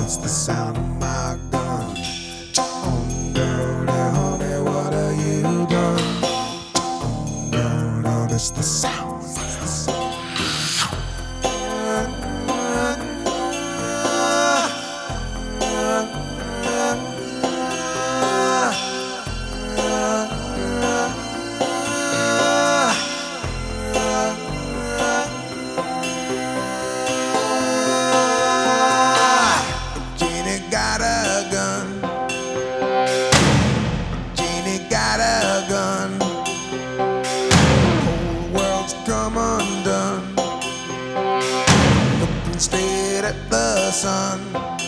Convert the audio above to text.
It's the sound of my gun. Oh, dirty honey, what have you done? Oh, dirty, it's the sound. It's the sound. Jeannie got a gun. Jeannie got a gun. Whole world's come undone. Looking straight at the sun.